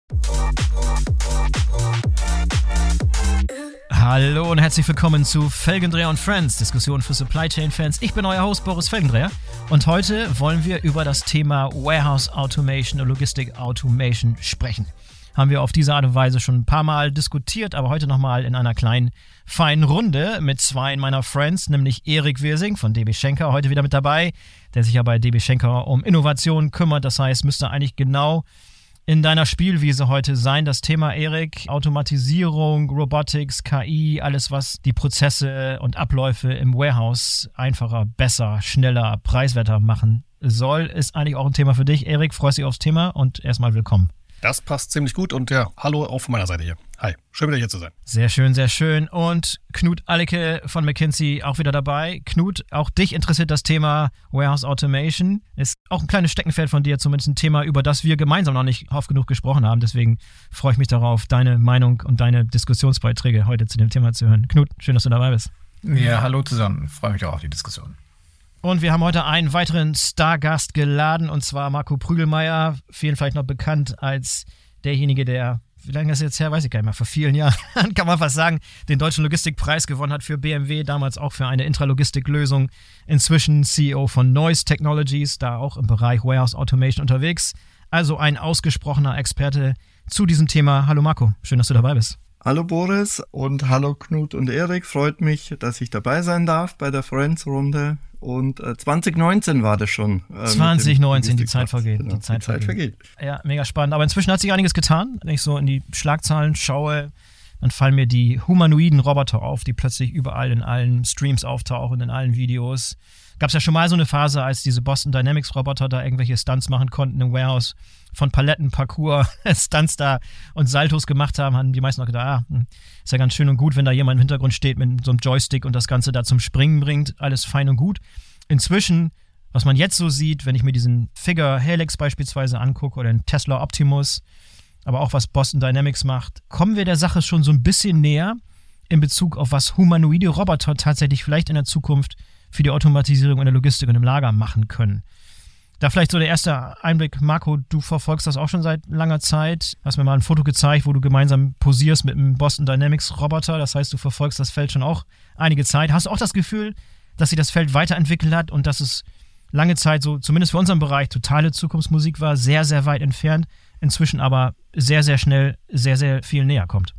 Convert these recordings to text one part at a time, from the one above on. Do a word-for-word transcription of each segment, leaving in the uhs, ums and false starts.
Hallo und herzlich willkommen zu Felgendreher und Friends, Diskussion für Supply Chain Fans. Ich bin euer Host Boris Felgendreher und heute wollen wir über das Thema Warehouse Automation und Logistik Automation sprechen. Haben wir auf diese Art und Weise schon ein paar Mal diskutiert, aber heute nochmal in einer kleinen, feinen Runde mit zwei meiner Friends, nämlich Erik Wirsing von D B Schenker, heute wieder mit dabei, der sich ja bei D B Schenker um Innovation kümmert. Das heißt, müsste eigentlich genau in deiner Spielwiese heute sein. Das Thema, Erik, Automatisierung, Robotics, K I, alles, was die Prozesse und Abläufe im Warehouse einfacher, besser, schneller, preiswerter machen soll, ist eigentlich auch ein Thema für dich. Erik, freust dich aufs Thema und erstmal willkommen. Das passt ziemlich gut und ja, hallo auch von meiner Seite hier. Hi, schön wieder hier zu sein. Sehr schön, sehr schön. Und Knut Allecke von McKinsey auch wieder dabei. Knut, auch dich interessiert das Thema Warehouse Automation. Ist auch ein kleines Steckenpferd von dir, zumindest ein Thema, über das wir gemeinsam noch nicht oft genug gesprochen haben. Deswegen freue ich mich darauf, deine Meinung und deine Diskussionsbeiträge heute zu dem Thema zu hören. Knut, schön, dass du dabei bist. Ja, hallo zusammen. Freue mich auch auf die Diskussion. Und wir haben heute einen weiteren Stargast geladen, und zwar Marco Prügelmeier, vielen vielleicht noch bekannt als derjenige, der, wie lange ist jetzt her, weiß ich gar nicht mehr, vor vielen Jahren, kann man fast sagen, den Deutschen Logistikpreis gewonnen hat für B M W, damals auch für eine Intralogistiklösung. Inzwischen C E O von Noise Technologies, da auch im Bereich Warehouse Automation unterwegs. Also ein ausgesprochener Experte zu diesem Thema. Hallo Marco, schön, dass du dabei bist. Hallo Boris und hallo Knut und Erik, freut mich, dass ich dabei sein darf bei der Friends-Runde. Und äh, zwanzig neunzehn war das schon. Äh, zwanzig neunzehn, die Zeit vergeht. Genau, die Zeit, die Zeit vergeht. vergeht. Ja, mega spannend. Aber inzwischen hat sich einiges getan. Wenn ich so in die Schlagzahlen schaue, dann fallen mir die humanoiden Roboter auf, die plötzlich überall in allen Streams auftauchen, in allen Videos. Gab es ja schon mal so eine Phase, als diese Boston Dynamics Roboter da irgendwelche Stunts machen konnten im Warehouse, von Paletten, Parcours, Stunts da und Saltos gemacht haben, haben die meisten noch gedacht, ah, ist ja ganz schön und gut, wenn da jemand im Hintergrund steht mit so einem Joystick und das Ganze da zum Springen bringt, alles fein und gut. Inzwischen, was man jetzt so sieht, wenn ich mir diesen Figure Helix beispielsweise angucke oder den Tesla Optimus, aber auch was Boston Dynamics macht, kommen wir der Sache schon so ein bisschen näher in Bezug auf was humanoide Roboter tatsächlich vielleicht in der Zukunft für die Automatisierung in der Logistik und im Lager machen können. Da vielleicht so der erste Einblick. Marco, du verfolgst das auch schon seit langer Zeit. Hast mir mal ein Foto gezeigt, wo du gemeinsam posierst mit einem Boston Dynamics Roboter. Das heißt, du verfolgst das Feld schon auch einige Zeit. Hast du auch das Gefühl, dass sich das Feld weiterentwickelt hat und dass es lange Zeit so, zumindest für unseren Bereich, totale Zukunftsmusik war, sehr, sehr weit entfernt, inzwischen aber sehr, sehr schnell, sehr, sehr viel näher kommt?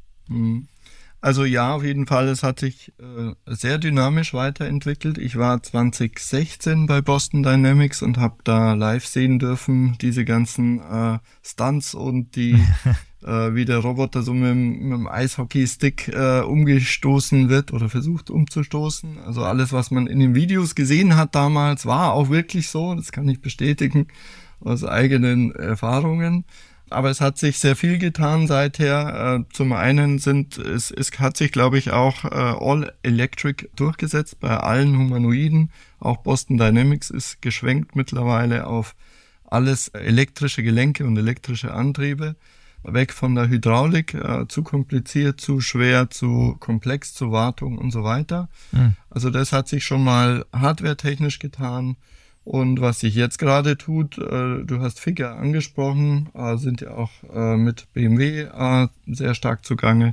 Also ja, auf jeden Fall, es hat sich äh, sehr dynamisch weiterentwickelt. Ich war zwanzig sechzehn bei Boston Dynamics und habe da live sehen dürfen, diese ganzen äh, Stunts und die äh, wie der Roboter so mit, dem- mit dem Eishockey-Stick äh, umgestoßen wird oder versucht umzustoßen. Also alles, was man in den Videos gesehen hat damals, war auch wirklich so. Das kann ich bestätigen aus eigenen Erfahrungen. Aber es hat sich sehr viel getan seither. Äh, zum einen sind es, es hat sich, glaube ich, auch äh, All Electric durchgesetzt bei allen Humanoiden. Auch Boston Dynamics ist geschwenkt mittlerweile auf alles elektrische Gelenke und elektrische Antriebe. Weg von der Hydraulik, äh, zu kompliziert, zu schwer, zu komplex, zu Wartung und so weiter. Mhm. Also das hat sich schon mal hardwaretechnisch getan. Und was sich jetzt gerade tut, äh, du hast Figure angesprochen, äh, sind ja auch äh, mit B M W äh, sehr stark zugange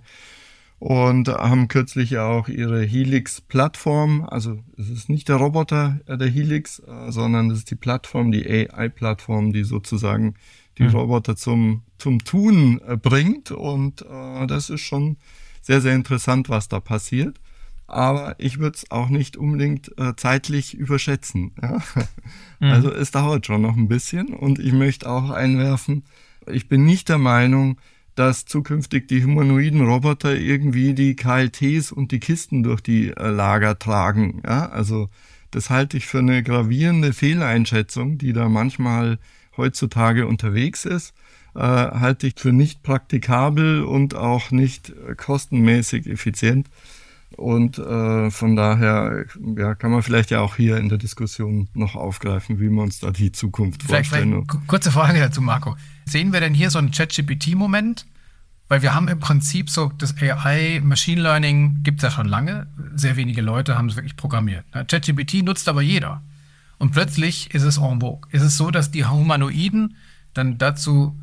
und haben kürzlich ja auch ihre Helix-Plattform, also es ist nicht der Roboter, äh, der Helix, äh, sondern es ist die Plattform, die A I-Plattform, die sozusagen die Mhm. Roboter zum zum Tun äh, bringt und äh, das ist schon sehr, sehr interessant, was da passiert. Aber ich würde es auch nicht unbedingt äh, zeitlich überschätzen. Ja? Mhm. Also es dauert schon noch ein bisschen und ich möchte auch einwerfen, ich bin nicht der Meinung, dass zukünftig die humanoiden Roboter irgendwie die K L Ts und die Kisten durch die äh, Lager tragen. Ja? Also das halte ich für eine gravierende Fehleinschätzung, die da manchmal heutzutage unterwegs ist. Äh, halte ich für nicht praktikabel und auch nicht äh, kostenmäßig effizient. Und äh, von daher ja, kann man vielleicht ja auch hier in der Diskussion noch aufgreifen, wie wir uns da die Zukunft Vielleicht, vorstellen. vielleicht kurze Frage dazu, Marco. Sehen wir denn hier so einen ChatGPT-Moment? Weil wir haben im Prinzip so das A I, Machine Learning gibt es ja schon lange. Sehr wenige Leute haben es wirklich programmiert. ChatGPT nutzt aber jeder. Und plötzlich ist es en vogue. Ist es so, dass die Humanoiden dann dazu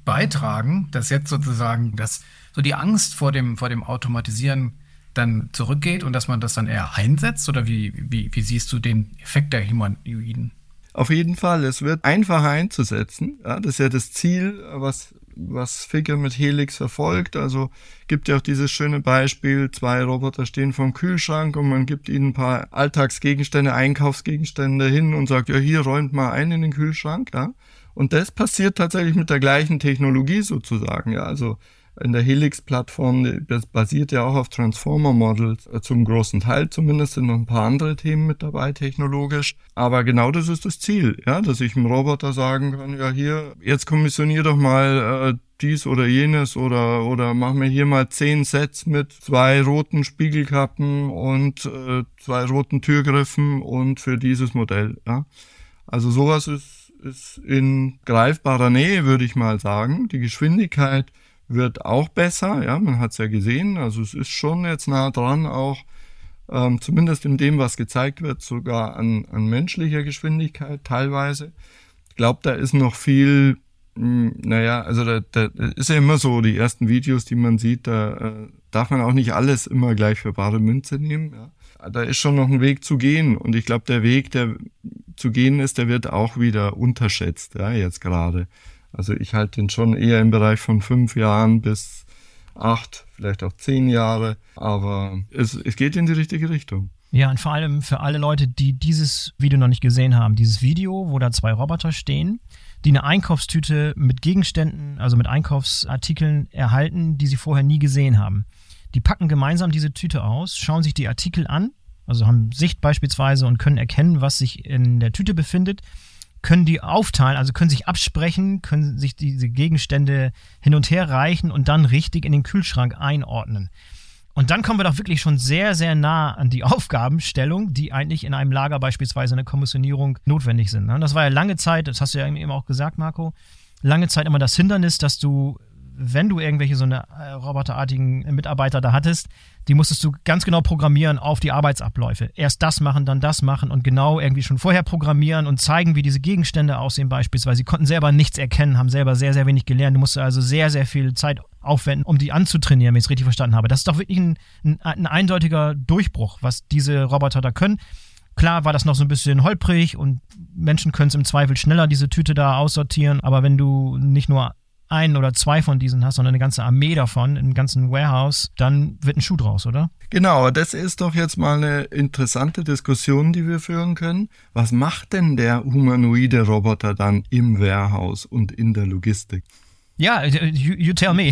beitragen, dass jetzt sozusagen das, so die Angst vor dem, vor dem Automatisieren dann zurückgeht und dass man das dann eher einsetzt? Oder wie, wie, wie siehst du den Effekt der Humanoiden? Auf jeden Fall, es wird einfacher einzusetzen. Ja, das ist ja das Ziel, was, was Figure mit Helix verfolgt. Also gibt ja auch dieses schöne Beispiel, zwei Roboter stehen vorm Kühlschrank und man gibt ihnen ein paar Alltagsgegenstände, Einkaufsgegenstände hin und sagt, ja, hier räumt mal ein in den Kühlschrank. Ja. Und das passiert tatsächlich mit der gleichen Technologie sozusagen. Ja, also in der Helix-Plattform, das basiert ja auch auf Transformer-Models, zum großen Teil zumindest, sind noch ein paar andere Themen mit dabei technologisch. Aber genau das ist das Ziel, ja, dass ich einem Roboter sagen kann, ja hier, jetzt kommissionier doch mal äh, dies oder jenes oder oder mach mir hier mal zehn Sets mit zwei roten Spiegelkappen und äh, zwei roten Türgriffen und für dieses Modell. Ja. Also sowas ist, ist in greifbarer Nähe, würde ich mal sagen. Die Geschwindigkeit wird auch besser, ja, man hat es ja gesehen, also es ist schon jetzt nah dran, auch ähm, zumindest in dem, was gezeigt wird, sogar an, an menschlicher Geschwindigkeit teilweise. Ich glaube, da ist noch viel, mh, naja, also da, da ist ja immer so, die ersten Videos, die man sieht, da äh, darf man auch nicht alles immer gleich für bare Münze nehmen, ja. Da ist schon noch ein Weg zu gehen und ich glaube, der Weg, der zu gehen ist, der wird auch wieder unterschätzt, ja, jetzt gerade. Also ich halte den schon eher im Bereich von fünf Jahren bis acht, vielleicht auch zehn Jahre. Aber es, es geht in die richtige Richtung. Ja, und vor allem für alle Leute, die dieses Video noch nicht gesehen haben. Dieses Video, wo da zwei Roboter stehen, die eine Einkaufstüte mit Gegenständen, also mit Einkaufsartikeln erhalten, die sie vorher nie gesehen haben. Die packen gemeinsam diese Tüte aus, schauen sich die Artikel an, also haben Sicht beispielsweise und können erkennen, was sich in der Tüte befindet, können die aufteilen, also können sich absprechen, können sich diese Gegenstände hin und her reichen und dann richtig in den Kühlschrank einordnen. Und dann kommen wir doch wirklich schon sehr, sehr nah an die Aufgabenstellung, die eigentlich in einem Lager beispielsweise eine Kommissionierung notwendig sind. Das war ja lange Zeit, das hast du ja eben auch gesagt, Marco, lange Zeit immer das Hindernis, dass du, wenn du irgendwelche so eine äh, roboterartigen Mitarbeiter da hattest, die musstest du ganz genau programmieren auf die Arbeitsabläufe. Erst das machen, dann das machen und genau irgendwie schon vorher programmieren und zeigen, wie diese Gegenstände aussehen beispielsweise. Sie konnten selber nichts erkennen, haben selber sehr, sehr wenig gelernt. Du musst also sehr, sehr viel Zeit aufwenden, um die anzutrainieren, wenn ich es richtig verstanden habe. Das ist doch wirklich ein, ein, ein eindeutiger Durchbruch, was diese Roboter da können. Klar war das noch so ein bisschen holprig und Menschen können es im Zweifel schneller diese Tüte da aussortieren, aber wenn du nicht nur ein oder zwei von diesen hast, sondern eine ganze Armee davon, einen ganzen Warehouse, dann wird ein Schuh draus, oder? Genau, das ist doch jetzt mal eine interessante Diskussion, die wir führen können. Was macht denn der humanoide Roboter dann im Warehouse und in der Logistik? Ja, you, you tell me.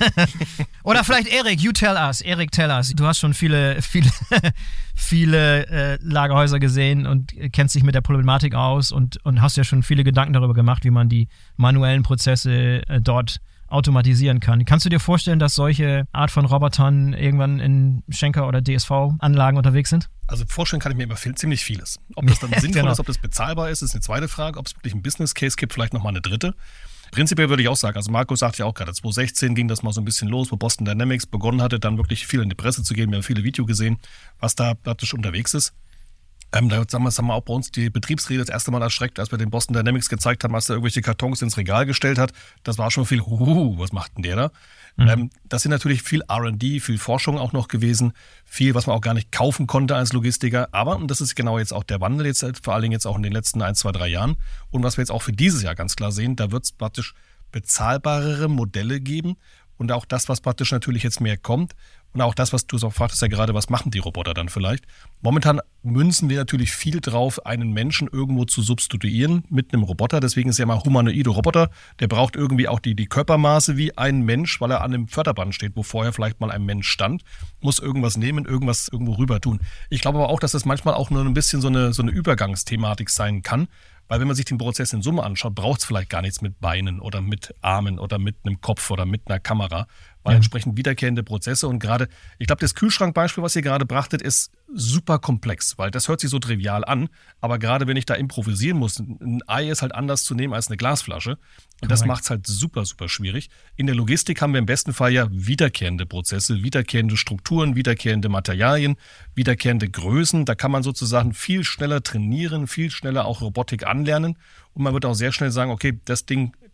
Oder vielleicht Erik, you tell us. Erik, tell us. Du hast schon viele, viele, viele äh, Lagerhäuser gesehen und kennst dich mit der Problematik aus und, und hast ja schon viele Gedanken darüber gemacht, wie man die manuellen Prozesse äh, dort automatisieren kann. Kannst du dir vorstellen, dass solche Art von Robotern irgendwann in Schenker oder D S V-Anlagen unterwegs sind? Also vorstellen kann ich mir immer viel, ziemlich vieles. Ob das dann sinnvoll genau. ist, ob das bezahlbar ist, ist eine zweite Frage. Ob es wirklich einen Business Case gibt, vielleicht nochmal eine dritte. Prinzipiell würde ich auch sagen, also Marco sagt ja auch gerade, zwanzig sechzehn ging das mal so ein bisschen los, wo Boston Dynamics begonnen hatte, dann wirklich viel in die Presse zu gehen. Wir haben viele Videos gesehen, was da praktisch unterwegs ist. Ähm, da sagen wir, das haben wir auch bei uns die Betriebsräte das erste Mal erschreckt, als wir den Boston Dynamics gezeigt haben, als er irgendwelche Kartons ins Regal gestellt hat. Das war schon viel, huhu, was macht denn der da? Mhm. Ähm, das sind natürlich viel R und D, viel Forschung auch noch gewesen, viel, was man auch gar nicht kaufen konnte als Logistiker. Aber, und das ist genau jetzt auch der Wandel, jetzt vor allen Dingen jetzt auch in den letzten ein, zwei, drei Jahren. Und was wir jetzt auch für dieses Jahr ganz klar sehen, da wird es praktisch bezahlbarere Modelle geben und auch das, was praktisch natürlich jetzt mehr kommt und auch das, was du so fragtest ja gerade, was machen die Roboter dann vielleicht? Momentan münzen wir natürlich viel drauf, einen Menschen irgendwo zu substituieren mit einem Roboter. Deswegen ist ja mal humanoide Roboter. Der braucht irgendwie auch die, die Körpermaße wie ein Mensch, weil er an einem Förderband steht, wo vorher vielleicht mal ein Mensch stand, muss irgendwas nehmen, irgendwas irgendwo rüber tun. Ich glaube aber auch, dass das manchmal auch nur ein bisschen so eine, so eine Übergangsthematik sein kann. Weil wenn man sich den Prozess in Summe anschaut, braucht es vielleicht gar nichts mit Beinen oder mit Armen oder mit einem Kopf oder mit einer Kamera, weil ja. entsprechend wiederkehrende Prozesse und gerade, ich glaube, das Kühlschrankbeispiel, was ihr gerade brachtet, ist super komplex, weil das hört sich so trivial an, aber gerade wenn ich da improvisieren muss, ein Ei ist halt anders zu nehmen als eine Glasflasche und das macht es halt super, super schwierig. In der Logistik haben wir im besten Fall ja wiederkehrende Prozesse, wiederkehrende Strukturen, wiederkehrende Materialien, wiederkehrende Größen, da kann man sozusagen viel schneller trainieren, viel schneller auch Robotik anlernen und man wird auch sehr schnell sagen, okay, das Ding, da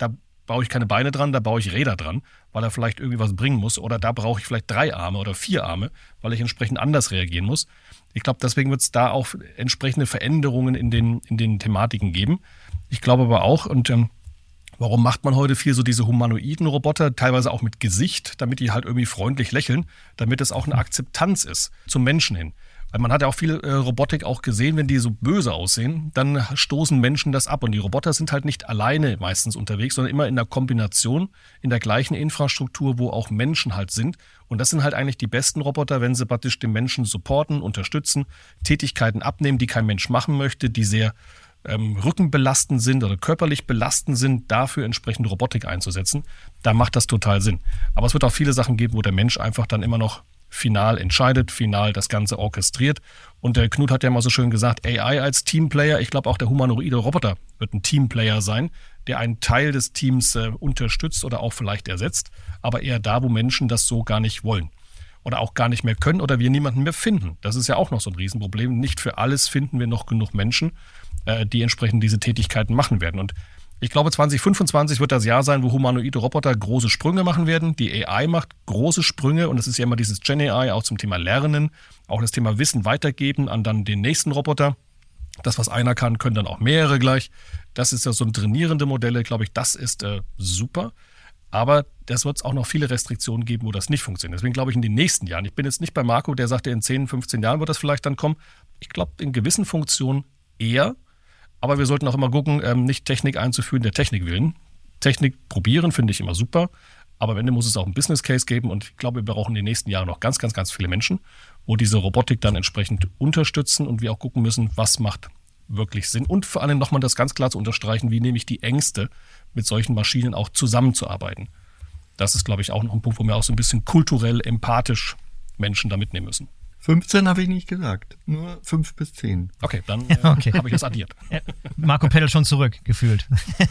baue ich keine Beine dran, da baue ich Räder dran, weil er vielleicht irgendwie was bringen muss. Oder da brauche ich vielleicht drei Arme oder vier Arme, weil ich entsprechend anders reagieren muss. Ich glaube, deswegen wird es da auch entsprechende Veränderungen in den, in den Thematiken geben. Ich glaube aber auch, und ähm, warum macht man heute viel so diese humanoiden Roboter, teilweise auch mit Gesicht, damit die halt irgendwie freundlich lächeln, damit es auch eine Akzeptanz ist zum Menschen hin. Weil man hat ja auch viel äh, Robotik auch gesehen, wenn die so böse aussehen, dann stoßen Menschen das ab. Und die Roboter sind halt nicht alleine meistens unterwegs, sondern immer in der Kombination, in der gleichen Infrastruktur, wo auch Menschen halt sind. Und das sind halt eigentlich die besten Roboter, wenn sie praktisch den Menschen supporten, unterstützen, Tätigkeiten abnehmen, die kein Mensch machen möchte, die sehr ähm, rückenbelastend sind oder körperlich belastend sind, dafür entsprechend Robotik einzusetzen. Da macht das total Sinn. Aber es wird auch viele Sachen geben, wo der Mensch einfach dann immer noch final entscheidet, final das Ganze orchestriert. Und der Knut hat ja mal so schön gesagt, A I als Teamplayer, ich glaube auch der humanoide Roboter wird ein Teamplayer sein, der einen Teil des Teams äh, unterstützt oder auch vielleicht ersetzt, aber eher da, wo Menschen das so gar nicht wollen oder auch gar nicht mehr können oder wir niemanden mehr finden. Das ist ja auch noch so ein Riesenproblem. Nicht für alles finden wir noch genug Menschen, äh, die entsprechend diese Tätigkeiten machen werden. Und ich glaube, zwanzig fünfundzwanzig wird das Jahr sein, wo humanoide Roboter große Sprünge machen werden. Die A I macht große Sprünge und es ist ja immer dieses Gen A I auch zum Thema Lernen, auch das Thema Wissen weitergeben an dann den nächsten Roboter. Das, was einer kann, können dann auch mehrere gleich. Das ist ja so ein trainierende Modelle, glaube ich, das ist äh, super. Aber das wird es auch noch viele Restriktionen geben, wo das nicht funktioniert. Deswegen glaube ich in den nächsten Jahren, ich bin jetzt nicht bei Marco, der sagte, in zehn, fünfzehn Jahren wird das vielleicht dann kommen. Ich glaube, in gewissen Funktionen eher. Aber wir sollten auch immer gucken, ähm, nicht Technik einzuführen, der Technik willen. Technik probieren finde ich immer super, aber am Ende muss es auch einen Business Case geben und ich glaube, wir brauchen in den nächsten Jahren noch ganz, ganz, ganz viele Menschen, wo diese Robotik dann entsprechend unterstützen und wir auch gucken müssen, was macht wirklich Sinn und vor allem nochmal das ganz klar zu unterstreichen, wie nehme ich die Ängste, mit solchen Maschinen auch zusammenzuarbeiten. Das ist, glaube ich, auch noch ein Punkt, wo wir auch so ein bisschen kulturell, empathisch Menschen da mitnehmen müssen. fünfzehn habe ich nicht gesagt, nur fünf bis zehn. Okay, dann äh, okay. habe ich das addiert. Marco peddelt schon zurück, gefühlt.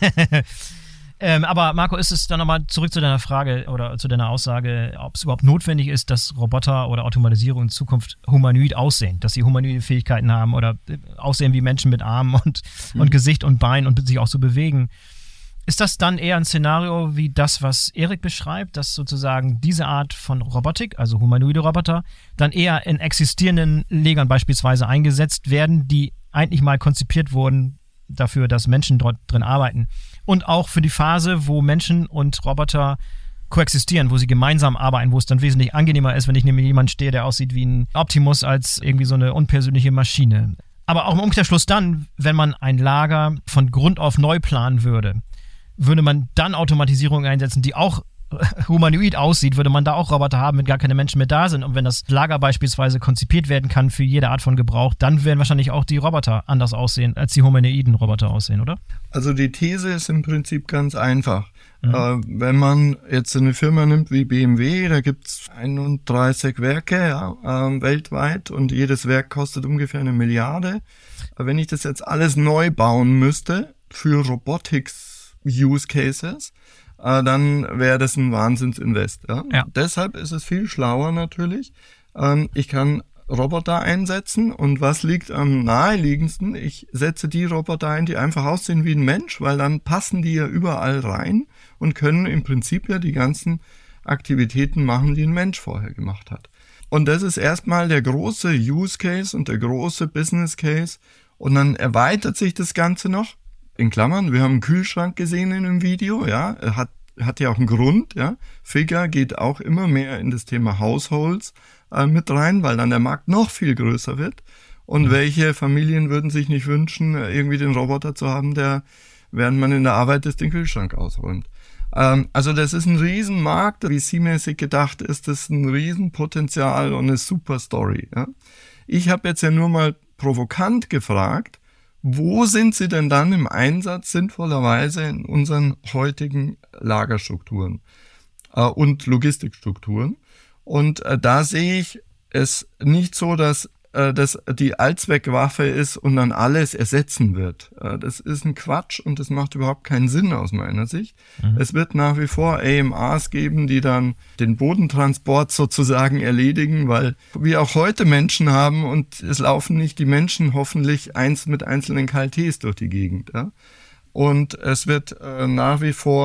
ähm, aber Marco, ist es dann nochmal zurück zu deiner Frage oder zu deiner Aussage, ob es überhaupt notwendig ist, dass Roboter oder Automatisierung in Zukunft humanoid aussehen, dass sie humanoide Fähigkeiten haben oder aussehen wie Menschen mit Armen und, mhm. und Gesicht und Bein und sich auch so bewegen. Ist das dann eher ein Szenario wie das, was Erik beschreibt, dass sozusagen diese Art von Robotik, also humanoide Roboter, dann eher in existierenden Legern beispielsweise eingesetzt werden, die eigentlich mal konzipiert wurden dafür, dass Menschen dort drin arbeiten? Und auch für die Phase, wo Menschen und Roboter koexistieren, wo sie gemeinsam arbeiten, wo es dann wesentlich angenehmer ist, wenn ich neben jemanden stehe, der aussieht wie ein Optimus, als irgendwie so eine unpersönliche Maschine. Aber auch im Umkehrschluss dann, wenn man ein Lager von Grund auf neu planen würde, würde man dann Automatisierung einsetzen, die auch humanoid aussieht, würde man da auch Roboter haben, wenn gar keine Menschen mehr da sind. Und wenn das Lager beispielsweise konzipiert werden kann für jede Art von Gebrauch, dann werden wahrscheinlich auch die Roboter anders aussehen, als die humanoiden Roboter aussehen, oder? Also die These ist im Prinzip ganz einfach. Mhm. Äh, wenn man jetzt eine Firma nimmt wie B M W, da gibt's einunddreißig Werke ja, äh, weltweit und jedes Werk kostet ungefähr eine Milliarde. Aber wenn ich das jetzt alles neu bauen müsste für Robotics Use Cases, äh, dann wäre das ein Wahnsinnsinvest. Ja? Ja. Deshalb ist es viel schlauer natürlich. Ähm, ich kann Roboter einsetzen und was liegt am naheliegendsten? Ich setze die Roboter ein, die einfach aussehen wie ein Mensch, weil dann passen die ja überall rein und können im Prinzip ja die ganzen Aktivitäten machen, die ein Mensch vorher gemacht hat. Und das ist erstmal der große Use Case und der große Business Case und dann erweitert sich das Ganze noch. In Klammern, wir haben einen Kühlschrank gesehen in einem Video, ja, hat, hat ja auch einen Grund, ja. Figure geht auch immer mehr in das Thema Households äh, mit rein, weil dann der Markt noch viel größer wird. Und mhm. welche Familien würden sich nicht wünschen, irgendwie den Roboter zu haben, der, während man in der Arbeit ist, den Kühlschrank ausräumt. Ähm, also das ist ein Riesenmarkt, V C-mäßig gedacht ist das ein Riesenpotenzial und eine super Story, ja. Ich habe jetzt ja nur mal provokant gefragt, wo sind sie denn dann im Einsatz sinnvollerweise in unseren heutigen Lagerstrukturen äh, und Logistikstrukturen? Und äh, da sehe ich es nicht so, dass äh, das die Allzweckwaffe ist und dann alles ersetzen wird. Äh, das ist ein Quatsch und das macht überhaupt keinen Sinn aus meiner Sicht. Mhm. Es wird nach wie vor A M As geben, die dann den Bodentransport sozusagen erledigen, weil wir auch heute Menschen haben und es laufen nicht die Menschen hoffentlich eins mit einzelnen K L Ts durch die Gegend. Ja? Und es wird äh, nach wie vor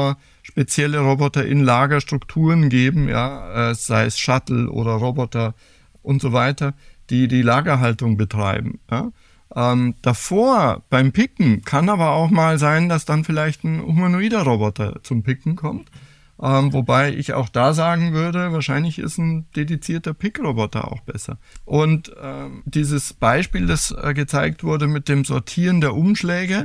spezielle Roboter in Lagerstrukturen geben, ja, sei es Shuttle oder Roboter und so weiter, die die Lagerhaltung betreiben. Ja. Ähm, davor beim Picken kann aber auch mal sein, dass dann vielleicht ein humanoider Roboter zum Picken kommt. Ähm, wobei ich auch da sagen würde, wahrscheinlich ist ein dedizierter Pickroboter auch besser. Und ähm, dieses Beispiel, das äh, gezeigt wurde mit dem Sortieren der Umschläge,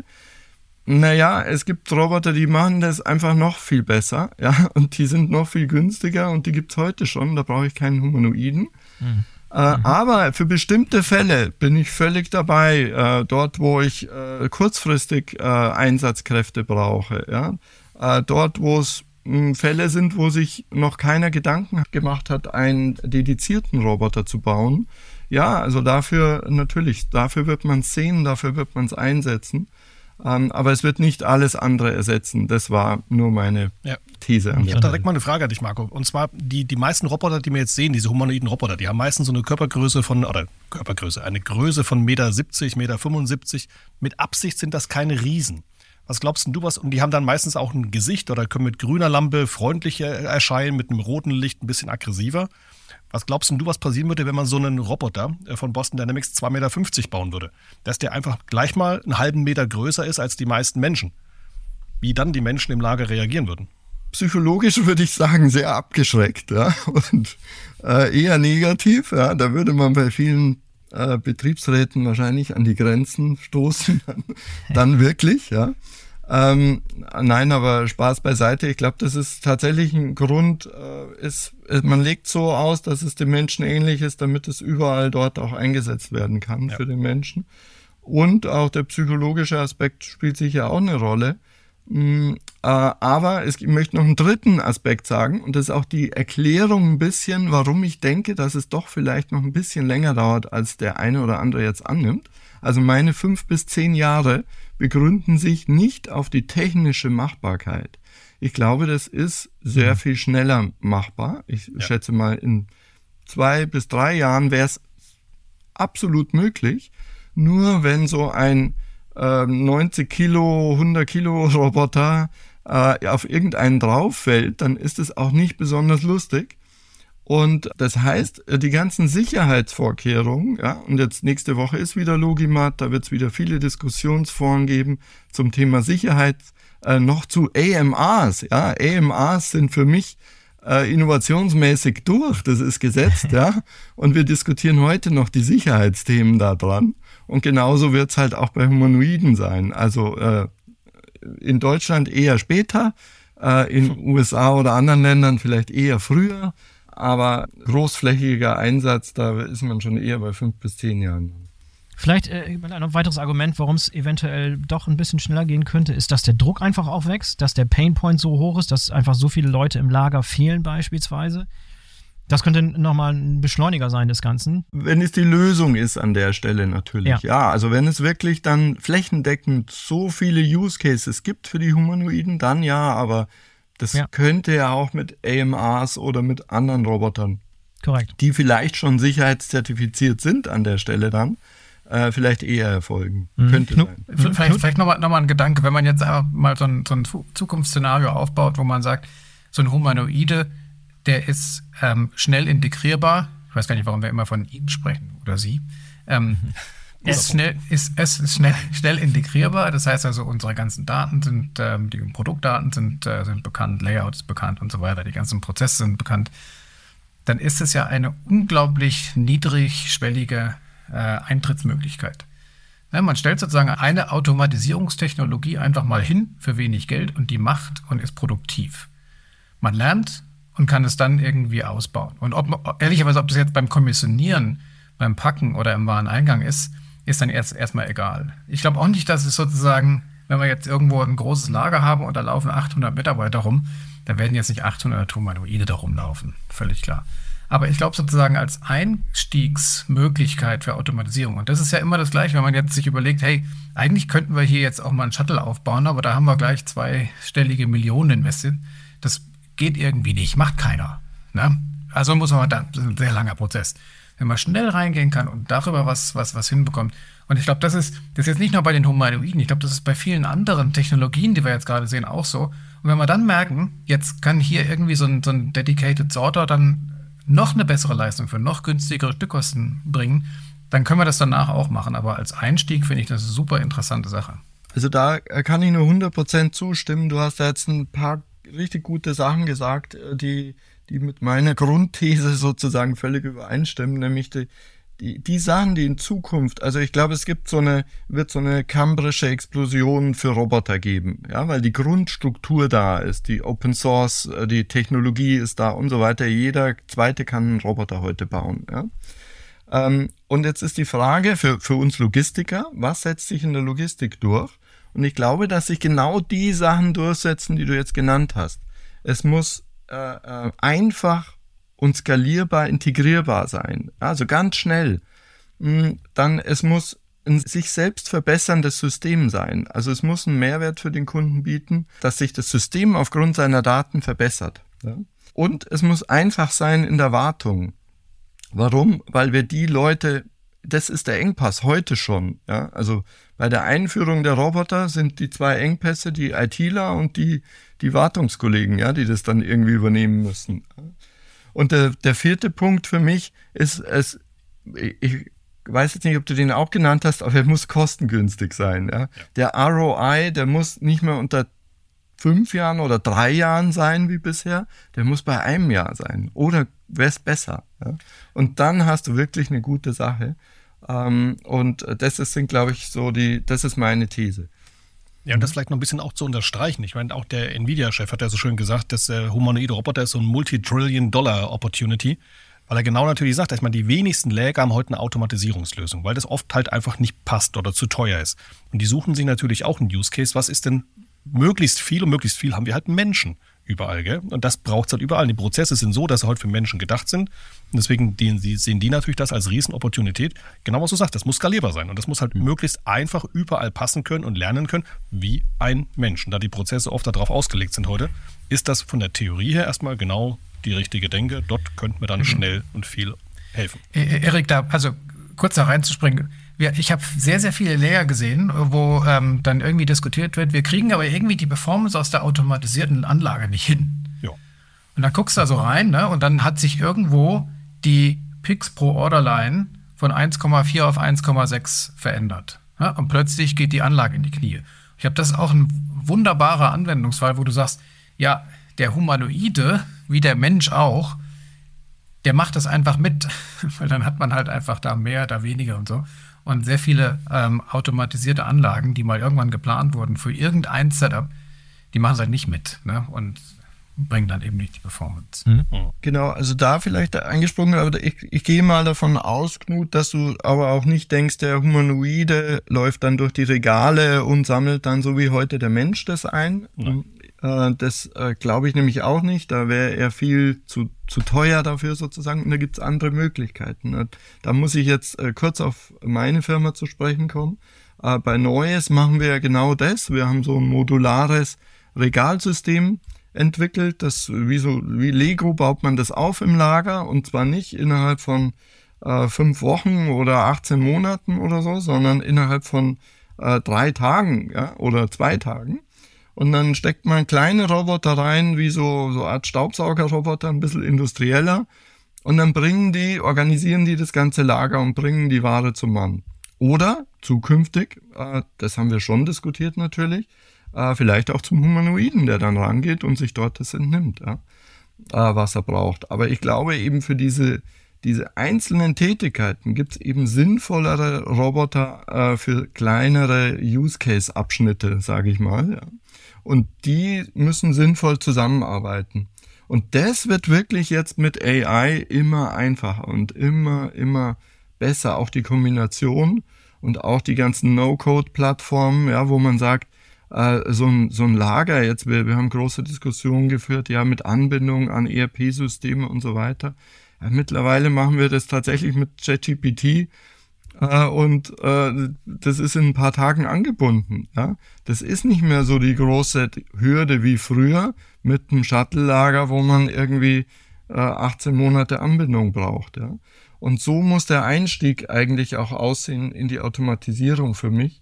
naja, es gibt Roboter, die machen das einfach noch viel besser, ja, und die sind noch viel günstiger und die gibt's heute schon, da brauche ich keinen Humanoiden. Mhm. Äh, mhm. Aber für bestimmte Fälle bin ich völlig dabei, äh, dort wo ich äh, kurzfristig äh, Einsatzkräfte brauche, ja, äh, dort wo es mh, Fälle sind, wo sich noch keiner Gedanken gemacht hat, einen dedizierten Roboter zu bauen. Ja, also dafür natürlich, dafür wird man es sehen, dafür wird man es einsetzen. Um, aber es wird nicht alles andere ersetzen. Das war nur meine ja. These. Ich habe da direkt mal eine Frage an dich, Marco. Und zwar, die, die meisten Roboter, die wir jetzt sehen, diese humanoiden Roboter, die haben meistens so eine Körpergröße von, oder Körpergröße, eine Größe von eins Komma siebzig Meter, eins Komma fünfundsiebzig. Mit Absicht sind das keine Riesen. Was glaubst denn du, was? Und die haben dann meistens auch ein Gesicht oder können mit grüner Lampe freundlicher erscheinen, mit einem roten Licht ein bisschen aggressiver. Was glaubst denn du, was passieren würde, wenn man so einen Roboter von Boston Dynamics zwei Komma fünfzig Meter bauen würde? Dass der einfach gleich mal einen halben Meter größer ist als die meisten Menschen. Wie dann die Menschen im Lager reagieren würden? Psychologisch würde ich sagen, sehr abgeschreckt, ja, und äh, eher negativ. Ja. Da würde man bei vielen äh, Betriebsräten wahrscheinlich an die Grenzen stoßen, dann, dann wirklich, ja. Ähm, nein, aber Spaß beiseite. Ich glaube, das ist tatsächlich ein Grund, äh, ist, man legt so aus, dass es dem Menschen ähnlich ist, damit es überall dort auch eingesetzt werden kann ja. für den Menschen. Und auch der psychologische Aspekt spielt sicher auch eine Rolle. Mm, äh, aber es, ich möchte noch einen dritten Aspekt sagen, und das ist auch die Erklärung ein bisschen, warum ich denke, dass es doch vielleicht noch ein bisschen länger dauert, als der eine oder andere jetzt annimmt. Also meine fünf bis zehn Jahre begründen sich nicht auf die technische Machbarkeit. Ich glaube, das ist sehr mhm. viel schneller machbar. Ich ja. schätze mal, in zwei bis drei Jahren wäre es absolut möglich. Nur wenn so ein äh, neunzig Kilo, hundert Kilo Roboter äh, auf irgendeinen drauf fällt, dann ist es auch nicht besonders lustig. Und das heißt, die ganzen Sicherheitsvorkehrungen, ja, und jetzt nächste Woche ist wieder Logimat, da wird es wieder viele Diskussionsforen geben zum Thema Sicherheit, äh, noch zu A M As, ja, A M As sind für mich äh, innovationsmäßig durch, das ist gesetzt, ja, und wir diskutieren heute noch die Sicherheitsthemen da dran, und genauso wird es halt auch bei Humanoiden sein, also äh, in Deutschland eher später, äh, in U S A oder anderen Ländern vielleicht eher früher. Aber großflächiger Einsatz, da ist man schon eher bei fünf bis zehn Jahren. Vielleicht äh, ein weiteres Argument, warum es eventuell doch ein bisschen schneller gehen könnte, ist, dass der Druck einfach aufwächst, dass der Painpoint so hoch ist, dass einfach so viele Leute im Lager fehlen beispielsweise. Das könnte nochmal ein Beschleuniger sein des Ganzen. Wenn es die Lösung ist an der Stelle natürlich, ja. ja. Also wenn es wirklich dann flächendeckend so viele Use Cases gibt für die Humanoiden, dann ja, aber das ja. könnte ja auch mit A M As oder mit anderen Robotern, korrekt, die vielleicht schon sicherheitszertifiziert sind an der Stelle dann, äh, vielleicht eher erfolgen. Mhm. Könnte Knut, sein. Vielleicht, vielleicht nochmal noch mal ein Gedanke, wenn man jetzt einfach mal so ein, so ein Zukunftsszenario aufbaut, wo man sagt, so ein Humanoide, der ist ähm, schnell integrierbar. Ich weiß gar nicht, warum wir immer von ihm sprechen oder sie. Ähm, mhm. Ist schnell, ist, ist schnell, schnell integrierbar, das heißt also, unsere ganzen Daten sind, ähm, die Produktdaten sind, äh, sind bekannt, Layout ist bekannt und so weiter, die ganzen Prozesse sind bekannt. Dann ist es ja eine unglaublich niedrigschwellige äh, Eintrittsmöglichkeit. Ja, man stellt sozusagen eine Automatisierungstechnologie einfach mal hin für wenig Geld und die macht und ist produktiv. Man lernt und kann es dann irgendwie ausbauen. Und ob, ehrlicherweise, ob das jetzt beim Kommissionieren, beim Packen oder im Wareneingang ist, ist dann erst erstmal egal. Ich glaube auch nicht, dass es sozusagen, wenn wir jetzt irgendwo ein großes Lager haben und da laufen achthundert Mitarbeiter rum, dann werden jetzt nicht achthundert Humanoide da rumlaufen. Völlig klar. Aber ich glaube sozusagen als Einstiegsmöglichkeit für Automatisierung, und das ist ja immer das Gleiche, wenn man jetzt sich überlegt, hey, eigentlich könnten wir hier jetzt auch mal einen Shuttle aufbauen, aber da haben wir gleich zweistellige Millionen investiert. Das geht irgendwie nicht, macht keiner. Ne? Also muss man da, das ist ein sehr langer Prozess. Wenn man schnell reingehen kann und darüber was, was, was hinbekommt. Und ich glaube, das ist, das ist jetzt nicht nur bei den Humanoiden, ich glaube, das ist bei vielen anderen Technologien, die wir jetzt gerade sehen, auch so. Und wenn wir dann merken, jetzt kann hier irgendwie so ein, so ein Dedicated Sorter dann noch eine bessere Leistung für noch günstigere Stückkosten bringen, dann können wir das danach auch machen. Aber als Einstieg finde ich das eine super interessante Sache. Also da kann ich nur hundert Prozent zustimmen. Du hast da jetzt ein paar richtig gute Sachen gesagt, die, die mit meiner Grundthese sozusagen völlig übereinstimmen, nämlich die, die, die Sachen, die in Zukunft, also ich glaube, es gibt so eine, wird so eine kambrische Explosion für Roboter geben, ja, weil die Grundstruktur da ist, die Open Source, die Technologie ist da und so weiter. Jeder Zweite kann einen Roboter heute bauen, ja. Ähm, und jetzt ist die Frage für, für uns Logistiker, was setzt sich in der Logistik durch? Und ich glaube, dass sich genau die Sachen durchsetzen, die du jetzt genannt hast. Es muss äh, äh, einfach und skalierbar, integrierbar sein. Also ganz schnell. Dann, es muss ein sich selbst verbesserndes System sein. Also es muss einen Mehrwert für den Kunden bieten, dass sich das System aufgrund seiner Daten verbessert. Ja? Und es muss einfach sein in der Wartung. Warum? Weil wir die Leute, das ist der Engpass heute schon. Ja? Also bei der Einführung der Roboter sind die zwei Engpässe die ITler und die, die Wartungskollegen, ja, die das dann irgendwie übernehmen müssen. Und der, der vierte Punkt für mich ist, es, ich weiß jetzt nicht, ob du den auch genannt hast, aber er muss kostengünstig sein. Ja? Ja. Der R O I, der muss nicht mehr unter fünf Jahren oder drei Jahren sein wie bisher, der muss bei einem Jahr sein. Oder wäre es besser. Ja? Und dann hast du wirklich eine gute Sache. Um, und das ist, sind, glaube ich, so die, das ist meine These. Ja, und das vielleicht noch ein bisschen auch zu unterstreichen. Ich meine, auch der Nvidia-Chef hat ja so schön gesagt, dass der humanoide Roboter ist so ein Multi-Trillion-Dollar-Opportunity, weil er genau natürlich sagt, dass man die wenigsten Läger haben heute eine Automatisierungslösung, weil das oft halt einfach nicht passt oder zu teuer ist. Und die suchen sich natürlich auch einen Use-Case. Was ist denn möglichst viel? Und möglichst viel haben wir halt Menschen überall, gell? Und das braucht es halt überall. Die Prozesse sind so, dass sie heute für Menschen gedacht sind. Und deswegen sehen die natürlich das als Riesenopportunität. Genau was du sagst, das muss skalierbar sein. Und das muss halt mhm. möglichst einfach überall passen können und lernen können, wie ein Mensch. Und da die Prozesse oft darauf ausgelegt sind heute, ist das von der Theorie her erstmal genau die richtige Denke. Dort könnten wir dann mhm. schnell und viel helfen. Erik, da, also kurz da reinzuspringen. Ich habe sehr, sehr viele Layer gesehen, wo ähm, dann irgendwie diskutiert wird, wir kriegen aber irgendwie die Performance aus der automatisierten Anlage nicht hin. Ja. Und dann guckst du da so rein, ne? Und dann hat sich irgendwo die Picks pro Orderline von eins Komma vier auf eins Komma sechs verändert. Ja? Und plötzlich geht die Anlage in die Knie. Ich habe das auch ein wunderbarer Anwendungsfall, wo du sagst, ja, der Humanoide, wie der Mensch auch, der macht das einfach mit, weil dann hat man halt einfach da mehr, da weniger und so. Und sehr viele ähm, automatisierte Anlagen, die mal irgendwann geplant wurden für irgendein Setup, die machen es halt nicht mit, ne? Und bringen dann eben nicht die Performance. Mhm. Genau, also da vielleicht angesprochen, aber ich, ich gehe mal davon aus, Knut, dass du aber auch nicht denkst, der Humanoide läuft dann durch die Regale und sammelt dann so wie heute der Mensch das ein. Mhm. Das äh, glaube ich nämlich auch nicht. Da wäre er viel zu, zu teuer dafür sozusagen. Und da gibt es andere Möglichkeiten. Und da muss ich jetzt äh, kurz auf meine Firma zu sprechen kommen. Äh, bei Neues machen wir ja genau das. Wir haben so ein modulares Regalsystem entwickelt. Das wie so wie Lego baut man das auf im Lager. Und zwar nicht innerhalb von äh, fünf Wochen oder achtzehn Monaten oder so, sondern innerhalb von äh, drei Tagen, ja, oder zwei Tagen. Und dann steckt man kleine Roboter rein, wie so, so Art Staubsaugerroboter, ein bisschen industrieller. Und dann bringen die, organisieren die das ganze Lager und bringen die Ware zum Mann. Oder zukünftig, äh, das haben wir schon diskutiert natürlich, äh, vielleicht auch zum Humanoiden, der dann rangeht und sich dort das entnimmt, ja, äh, was er braucht. Aber ich glaube eben für diese, diese einzelnen Tätigkeiten gibt es eben sinnvollere Roboter äh, für kleinere Use-Case-Abschnitte, sage ich mal, ja. Und die müssen sinnvoll zusammenarbeiten. Und das wird wirklich jetzt mit A I immer einfacher und immer, immer besser. Auch die Kombination und auch die ganzen No-Code-Plattformen, ja, wo man sagt, äh, so ein, so ein Lager jetzt, wir, wir haben große Diskussionen geführt, ja, mit Anbindung an E R P-Systeme und so weiter. Ja, mittlerweile machen wir das tatsächlich mit ChatGPT. Uh, und uh, das ist in ein paar Tagen angebunden. Ja? Das ist nicht mehr so die große Hürde wie früher mit einem Shuttle-Lager, wo man irgendwie uh, achtzehn Monate Anbindung braucht. Ja? Und so muss der Einstieg eigentlich auch aussehen in die Automatisierung für mich.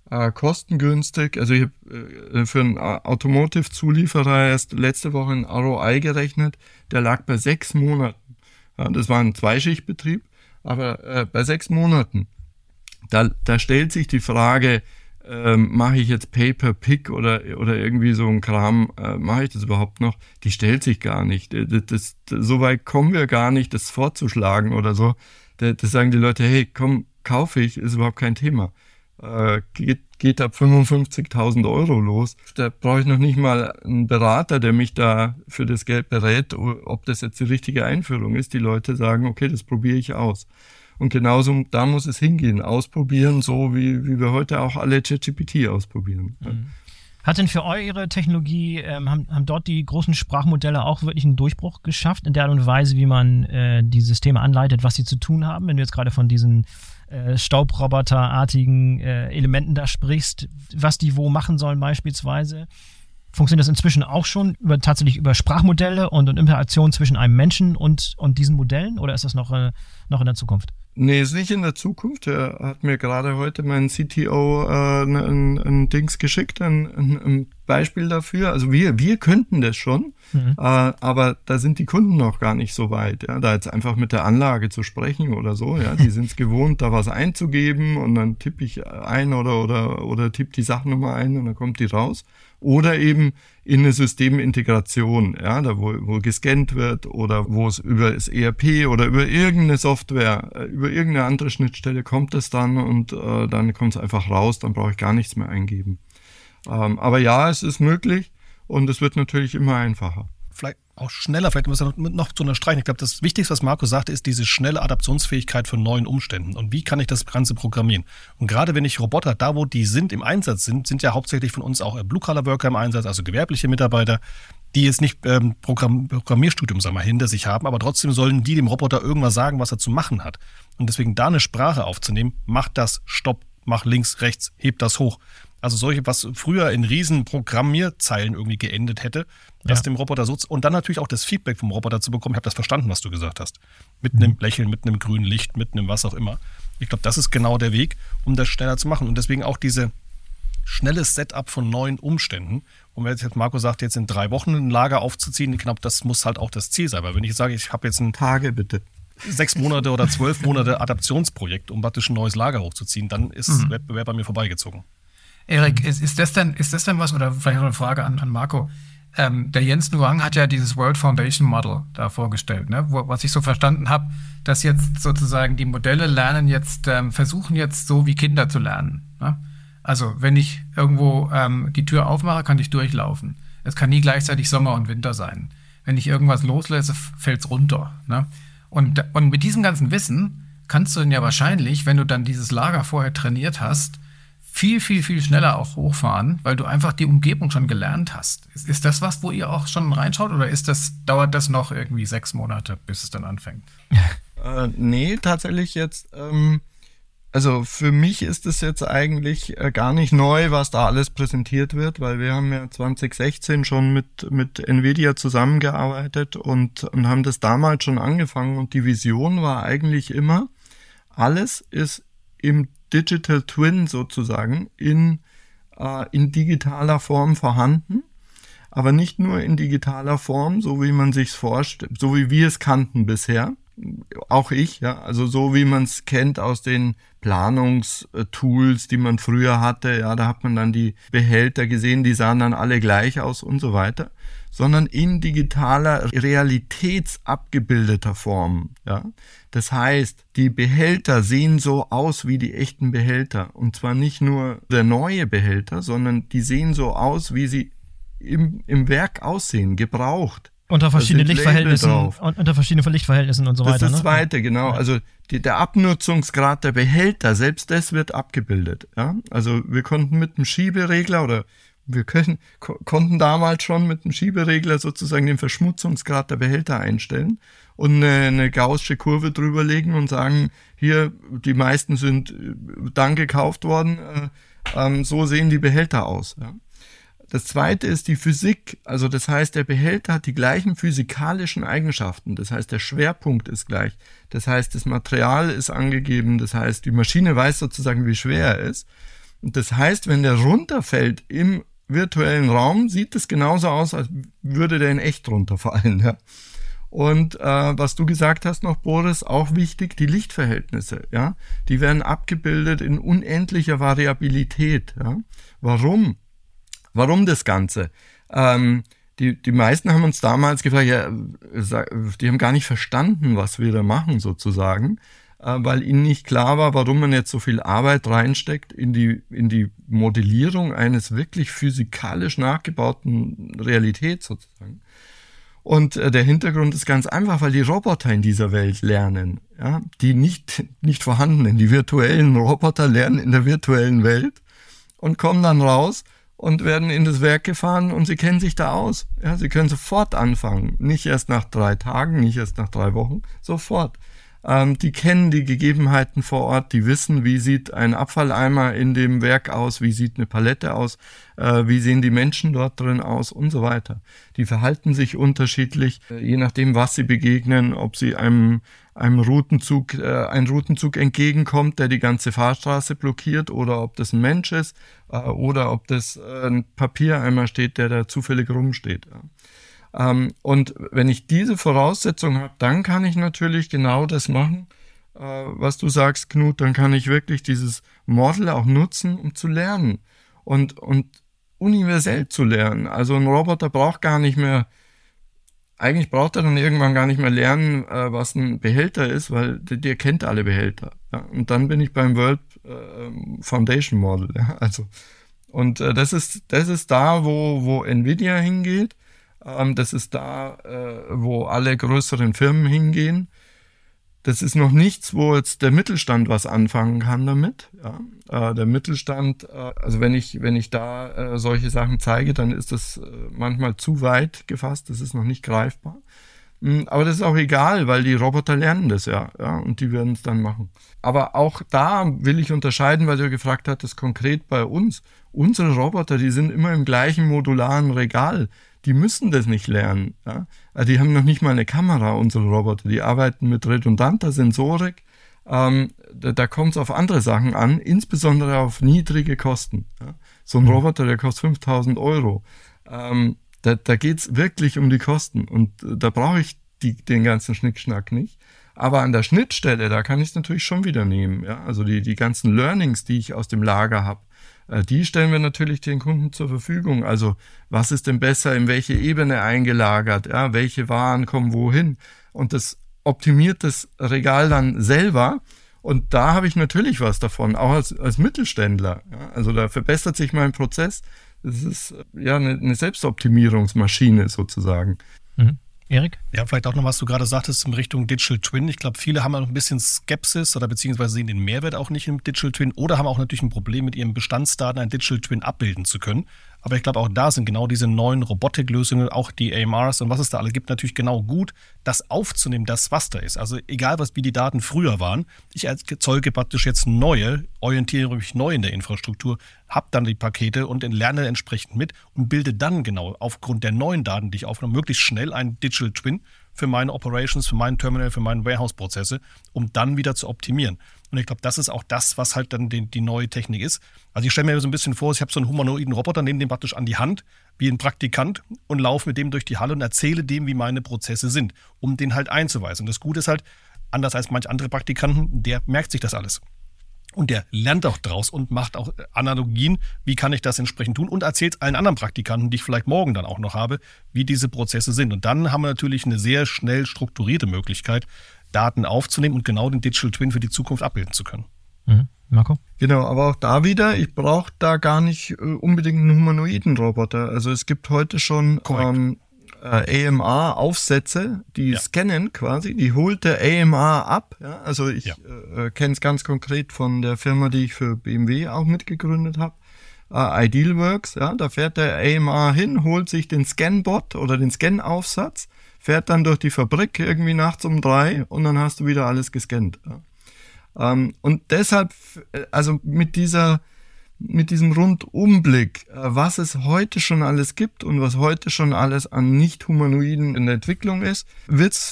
äh, kostengünstig. Also ich habe äh, für einen Automotive-Zulieferer erst letzte Woche einen R O I gerechnet, der lag bei sechs Monaten. Ja, das war ein Zweischichtbetrieb, aber äh, bei sechs Monaten, da, da stellt sich die Frage, ähm, mache ich jetzt Pay-per-Pick oder, oder irgendwie so ein Kram, äh, mache ich das überhaupt noch? Die stellt sich gar nicht. Das, das, das, so weit kommen wir gar nicht, das vorzuschlagen oder so. Das, das sagen die Leute, hey, komm, kaufe ich, ist überhaupt kein Thema. Äh, geht, geht ab fünfundfünfzigtausend Euro los. Da brauche ich noch nicht mal einen Berater, der mich da für das Geld berät, ob das jetzt die richtige Einführung ist. Die Leute sagen, okay, das probiere ich aus. Und genauso, da muss es hingehen, ausprobieren, so wie, wie wir heute auch alle ChatGPT ausprobieren. Mhm. Hat denn für eure Technologie, ähm, haben, haben dort die großen Sprachmodelle auch wirklich einen Durchbruch geschafft, in der Art und Weise, wie man äh, die Systeme anleitet, was sie zu tun haben? Wenn du jetzt gerade von diesen äh, Staubroboterartigen äh, Elementen da sprichst, was die wo machen sollen beispielsweise, funktioniert das inzwischen auch schon über, tatsächlich über Sprachmodelle und, und Interaktion zwischen einem Menschen und, und diesen Modellen, oder ist das noch, äh, noch in der Zukunft? Nee, ist nicht in der Zukunft. Er hat mir gerade heute mein C T O äh, ein, ein Dings geschickt, ein, ein, ein Beispiel dafür. Also wir wir könnten das schon, mhm. äh, aber da sind die Kunden noch gar nicht so weit. Ja, da jetzt einfach mit der Anlage zu sprechen oder so. Ja, die sind es gewohnt, da was einzugeben und dann tippe ich ein oder oder oder tippe die Sachnummer ein und dann kommt die raus. Oder eben in eine Systemintegration, ja, da wo, wo gescannt wird oder wo es über das E R P oder über irgendeine Software, über irgendeine andere Schnittstelle kommt es dann und äh, dann kommt es einfach raus, dann brauche ich gar nichts mehr eingeben. Ähm, aber ja, es ist möglich und es wird natürlich immer einfacher. Vielleicht auch schneller, vielleicht muss ich noch zu unterstreichen. Ich glaube, das Wichtigste, was Marco sagte, ist diese schnelle Adaptionsfähigkeit von neuen Umständen. Und wie kann ich das Ganze programmieren? Und gerade wenn ich Roboter, da wo die sind, im Einsatz sind, sind ja hauptsächlich von uns auch Blue-Collar-Worker im Einsatz, also gewerbliche Mitarbeiter, die jetzt nicht ähm, Programm- Programmierstudium sagen wir, hinter sich haben, aber trotzdem sollen die dem Roboter irgendwas sagen, was er zu machen hat. Und deswegen da eine Sprache aufzunehmen, mach das, stopp, mach links, rechts, heb das hoch. Also solche, was früher in riesen Programmierzeilen irgendwie geendet hätte, das ja. dem Roboter so, und dann natürlich auch das Feedback vom Roboter zu bekommen, ich habe das verstanden, was du gesagt hast. Mit mhm. einem Lächeln, mit einem grünen Licht, mit einem was auch immer. Ich glaube, das ist genau der Weg, um das schneller zu machen. Und deswegen auch diese schnelles Setup von neuen Umständen. Und wenn jetzt Marco sagt, jetzt in drei Wochen ein Lager aufzuziehen, ich glaube, das muss halt auch das Ziel sein. Weil wenn ich sage, ich habe jetzt ein Tage bitte. sechs Monate oder zwölf Monate Adaptionsprojekt, um praktisch ein neues Lager hochzuziehen, dann ist mhm. Wettbewerb bei mir vorbeigezogen. Erik, ist, ist, das denn, ist das denn was, oder vielleicht noch eine Frage an, an Marco, ähm, der Jens Nguyen hat ja dieses World Foundation Model da vorgestellt, ne? Wo, was ich so verstanden habe, dass jetzt sozusagen die Modelle lernen jetzt, ähm, versuchen jetzt so wie Kinder zu lernen. Ne? Also wenn ich irgendwo ähm, die Tür aufmache, kann ich durchlaufen. Es kann nie gleichzeitig Sommer und Winter sein. Wenn ich irgendwas loslasse, fällt es runter. Ne? Und, und mit diesem ganzen Wissen kannst du dann ja wahrscheinlich, wenn du dann dieses Lager vorher trainiert hast, viel, viel, viel schneller auch hochfahren, weil du einfach die Umgebung schon gelernt hast. Ist, ist das was, wo ihr auch schon reinschaut, oder ist das, dauert das noch irgendwie sechs Monate, bis es dann anfängt? äh, nee, tatsächlich jetzt, ähm, also für mich ist es jetzt eigentlich äh, gar nicht neu, was da alles präsentiert wird, weil wir haben ja zwanzig sechzehn schon mit, mit Nvidia zusammengearbeitet und, und haben das damals schon angefangen, und die Vision war eigentlich immer, alles ist im Digital Twin sozusagen in, äh, in digitaler Form vorhanden, aber nicht nur in digitaler Form, so wie man sich's vorstellt, so wie wir es kannten bisher, auch ich, ja, also so wie man es kennt aus den Planungstools, die man früher hatte, ja, da hat man dann die Behälter gesehen, die sahen dann alle gleich aus und so weiter, sondern in digitaler, realitätsabgebildeter Form, ja. Das heißt, die Behälter sehen so aus wie die echten Behälter, und zwar nicht nur der neue Behälter, sondern die sehen so aus, wie sie im, im Werk aussehen, gebraucht. Unter verschiedenen Lichtverhältnissen und unter verschiedenen Lichtverhältnissen und so weiter. Das ist das ne? Zweite, genau. Also die, der Abnutzungsgrad der Behälter, selbst das wird abgebildet. Ja? Also wir konnten mit einem Schieberegler oder wir können, ko- konnten damals schon mit einem Schieberegler sozusagen den Verschmutzungsgrad der Behälter einstellen und eine, eine gaußsche Kurve drüberlegen und sagen, hier, die meisten sind dann gekauft worden, äh, ähm, so sehen die Behälter aus. Ja? Das zweite ist die Physik, also das heißt, der Behälter hat die gleichen physikalischen Eigenschaften, das heißt, der Schwerpunkt ist gleich, das heißt, das Material ist angegeben, das heißt, die Maschine weiß sozusagen, wie schwer er ist, Und das heißt, wenn der runterfällt im virtuellen Raum, sieht es genauso aus, als würde der in echt runterfallen. Ja. Und äh, was du gesagt hast noch, Boris, auch wichtig, die Lichtverhältnisse. Ja, die werden abgebildet in unendlicher Variabilität. Ja. Warum? Warum das Ganze? Ähm, die, die meisten haben uns damals gefragt, ja, die haben gar nicht verstanden, was wir da machen sozusagen, äh, weil ihnen nicht klar war, warum man jetzt so viel Arbeit reinsteckt in die, in die Modellierung eines wirklich physikalisch nachgebauten Realität sozusagen. Und äh, der Hintergrund ist ganz einfach, weil die Roboter in dieser Welt lernen, ja, die nicht, nicht vorhandenen, die virtuellen Roboter lernen in der virtuellen Welt und kommen dann raus und werden in das Werk gefahren und sie kennen sich da aus. Ja, sie können sofort anfangen. Nicht erst nach drei Tagen, nicht erst nach drei Wochen, sofort. Ähm, die kennen die Gegebenheiten vor Ort, die wissen, wie sieht ein Abfalleimer in dem Werk aus, wie sieht eine Palette aus, äh, wie sehen die Menschen dort drin aus und so weiter. Die verhalten sich unterschiedlich, äh, je nachdem, was sie begegnen, ob sie einem einem Routenzug, äh, ein Routenzug entgegenkommt, der die ganze Fahrstraße blockiert, oder ob das ein Mensch ist, äh, oder ob das äh, ein Papiereimer steht, der da zufällig rumsteht. Ja. Ähm, und wenn ich diese Voraussetzung habe, dann kann ich natürlich genau das machen, äh, was du sagst, Knut, dann kann ich wirklich dieses Model auch nutzen, um zu lernen und, und universell zu lernen. Also ein Roboter braucht gar nicht mehr Eigentlich braucht er dann irgendwann gar nicht mehr lernen, äh, was ein Behälter ist, weil der, der kennt alle Behälter. Ja? Und dann bin ich beim World äh, Foundation Model. Ja? Also, und äh, das ist das ist da, wo wo Nvidia hingeht. Ähm, das ist da, äh, wo alle größeren Firmen hingehen. Das ist noch nichts, wo jetzt der Mittelstand was anfangen kann damit. Ja. Äh, der Mittelstand, äh, also wenn ich wenn ich da äh, solche Sachen zeige, dann ist das äh, manchmal zu weit gefasst. Das ist noch nicht greifbar. Mhm, aber das ist auch egal, weil die Roboter lernen das ja, ja und die werden es dann machen. Aber auch da will ich unterscheiden, weil du gefragt hattest, konkret bei uns. Unsere Roboter, die sind immer im gleichen modularen Regal. Die müssen das nicht lernen. Ja? Die haben noch nicht mal eine Kamera, unsere Roboter. Die arbeiten mit redundanter Sensorik. Ähm, da da kommt es auf andere Sachen an, insbesondere auf niedrige Kosten. Ja? So ein Roboter, der kostet fünftausend Euro. Ähm, da da geht es wirklich um die Kosten. Und äh, da brauche ich die, den ganzen Schnickschnack nicht. Aber an der Schnittstelle, da kann ich es natürlich schon wieder nehmen. Ja? Also die, die ganzen Learnings, die ich aus dem Lager habe, die stellen wir natürlich den Kunden zur Verfügung. Also was ist denn besser, in welche Ebene eingelagert, ja, welche Waren kommen wohin. Und das optimiert das Regal dann selber. Und da habe ich natürlich was davon, auch als, als Mittelständler. Ja. Also da verbessert sich mein Prozess. Das ist ja eine, eine Selbstoptimierungsmaschine sozusagen. Mhm. Erik? Ja, vielleicht auch noch, was du gerade sagtest in Richtung Digital Twin. Ich glaube, viele haben noch ein bisschen Skepsis oder beziehungsweise sehen den Mehrwert auch nicht im Digital Twin oder haben auch natürlich ein Problem, mit ihren Bestandsdaten ein Digital Twin abbilden zu können. Aber ich glaube, auch da sind genau diese neuen Robotiklösungen, auch die A M Rs und was es da alle gibt, natürlich genau gut, das aufzunehmen, das, was da ist. Also egal, was wie die Daten früher waren, ich erzeuge praktisch jetzt neue, orientiere mich neu in der Infrastruktur, habe dann die Pakete und lerne entsprechend mit und bilde dann genau aufgrund der neuen Daten, die ich aufnehme, möglichst schnell einen Digital Twin für meine Operations, für meinen Terminal, für meine Warehouse-Prozesse, um dann wieder zu optimieren. Und ich glaube, das ist auch das, was halt dann die, die neue Technik ist. Also ich stelle mir so ein bisschen vor, ich habe so einen humanoiden Roboter, nehme den praktisch an die Hand, wie ein Praktikant und laufe mit dem durch die Halle und erzähle dem, wie meine Prozesse sind, um den halt einzuweisen. Und das Gute ist halt, anders als manche andere Praktikanten, der merkt sich das alles. Und der lernt auch draus und macht auch Analogien, wie kann ich das entsprechend tun und erzählt allen anderen Praktikanten, die ich vielleicht morgen dann auch noch habe, wie diese Prozesse sind. Und dann haben wir natürlich eine sehr schnell strukturierte Möglichkeit, Daten aufzunehmen und genau den Digital Twin für die Zukunft abbilden zu können. Mhm. Marco? Genau, aber auch da wieder, ich brauche da gar nicht äh, unbedingt einen humanoiden Roboter. Also es gibt heute schon ähm, äh, A M R-Aufsätze, die ja. scannen quasi, die holt der A M R ab. Ja? Also ich ja. äh, kenne es ganz konkret von der Firma, die ich für B M W auch mitgegründet habe. Uh, Idealworks, ja, da fährt der A M R hin, holt sich den Scanbot oder den Scan-Aufsatz, fährt dann durch die Fabrik irgendwie nachts um drei und dann hast du wieder alles gescannt. Ja. Um, und deshalb, also mit dieser, mit diesem Rundumblick, was es heute schon alles gibt und was heute schon alles an Nicht-Humanoiden in der Entwicklung ist, wird's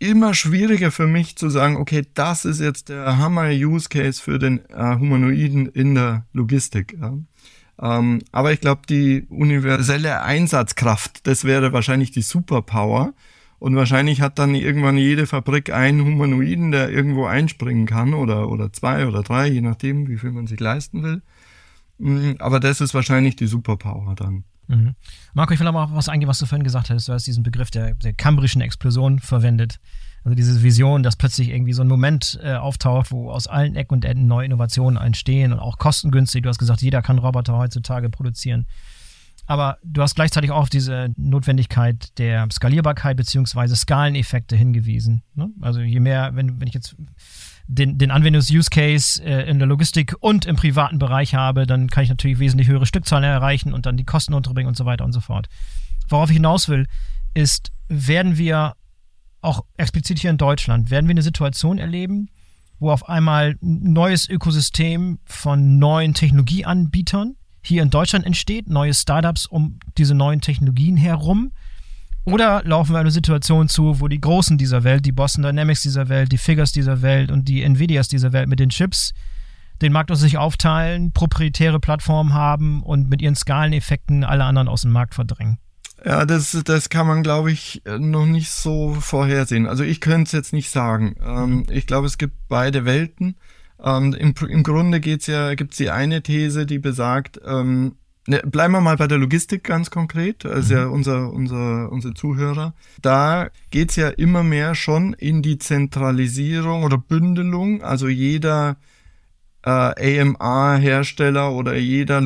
immer schwieriger für mich zu sagen, okay, das ist jetzt der Hammer-Use-Case für den äh, Humanoiden in der Logistik. Ja. Ähm, aber ich glaube, die universelle Einsatzkraft, das wäre wahrscheinlich die Superpower. Und wahrscheinlich hat dann irgendwann jede Fabrik einen Humanoiden, der irgendwo einspringen kann oder, oder zwei oder drei, je nachdem, wie viel man sich leisten will. Aber das ist wahrscheinlich die Superpower dann. Mhm. Marco, ich will aber auch was eingehen, was du vorhin gesagt hast. Du hast diesen Begriff der, der kambrischen Explosion verwendet. Also diese Vision, dass plötzlich irgendwie so ein Moment äh, auftaucht, wo aus allen Ecken und Enden neue Innovationen entstehen und auch kostengünstig. Du hast gesagt, jeder kann Roboter heutzutage produzieren. Aber du hast gleichzeitig auch auf diese Notwendigkeit der Skalierbarkeit beziehungsweise Skaleneffekte hingewiesen. Ne? Also je mehr, wenn, wenn ich jetzt den, den Anwendungs-Use-Case äh, in der Logistik und im privaten Bereich habe, dann kann ich natürlich wesentlich höhere Stückzahlen erreichen und dann die Kosten unterbringen und so weiter und so fort. Worauf ich hinaus will, ist, werden wir auch explizit hier in Deutschland, werden wir eine Situation erleben, wo auf einmal ein neues Ökosystem von neuen Technologieanbietern hier in Deutschland entsteht, neue Startups um diese neuen Technologien herum? Oder laufen wir eine Situation zu, wo die Großen dieser Welt, die Boston Dynamics dieser Welt, die Figures dieser Welt und die Nvidias dieser Welt mit den Chips den Markt aus sich aufteilen, proprietäre Plattformen haben und mit ihren Skaleneffekten alle anderen aus dem Markt verdrängen? Ja, das, das kann man, glaube ich, noch nicht so vorhersehen. Also ich könnte es jetzt nicht sagen. Ähm, ich glaube, es gibt beide Welten. Ähm, im, Im Grunde geht's ja, gibt's die eine These, die besagt, ähm, ne, bleiben wir mal bei der Logistik ganz konkret, also mhm. ja unser, unser, unsere Zuhörer. Da geht's ja immer mehr schon in die Zentralisierung oder Bündelung, also jeder äh, A M R-Hersteller oder jeder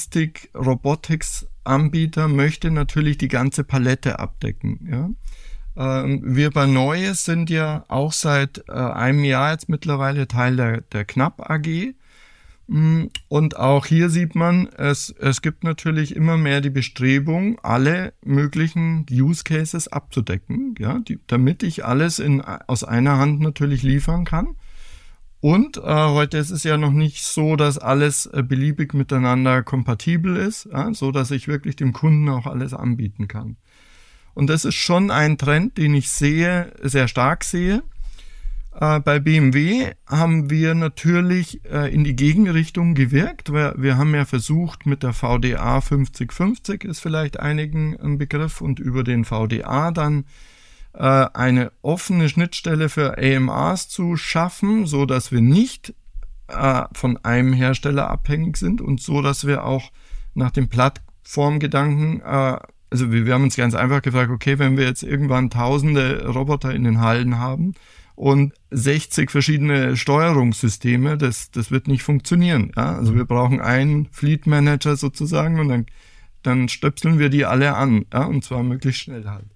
Logistik-Robotics-Anbieter möchte natürlich die ganze Palette abdecken, ja. Wir bei Neues sind ja auch seit äh, einem Jahr jetzt mittlerweile Teil der, der Knapp A G. Und auch hier sieht man, es, es gibt natürlich immer mehr die Bestrebung, alle möglichen Use Cases abzudecken, ja, die, damit ich alles in, aus einer Hand natürlich liefern kann. Und äh, heute ist es ja noch nicht so, dass alles äh, beliebig miteinander kompatibel ist, ja, so dass ich wirklich dem Kunden auch alles anbieten kann. Und das ist schon ein Trend, den ich sehe, sehr stark sehe. Äh, bei B M W haben wir natürlich äh, in die Gegenrichtung gewirkt. Wir, wir haben ja versucht mit der V D A fünfzig fünfzig, ist vielleicht einigen ein Begriff, und über den V D A dann äh, eine offene Schnittstelle für A M Rs zu schaffen, so dass wir nicht äh, von einem Hersteller abhängig sind und so, dass wir auch nach dem Plattformgedanken äh, Also wir, wir haben uns ganz einfach gefragt, okay, wenn wir jetzt irgendwann tausende Roboter in den Hallen haben und sechzig verschiedene Steuerungssysteme, das, das wird nicht funktionieren. Ja? Also wir brauchen einen Fleet Manager sozusagen und dann, dann stöpseln wir die alle an, ja? Und zwar möglichst schnell halt.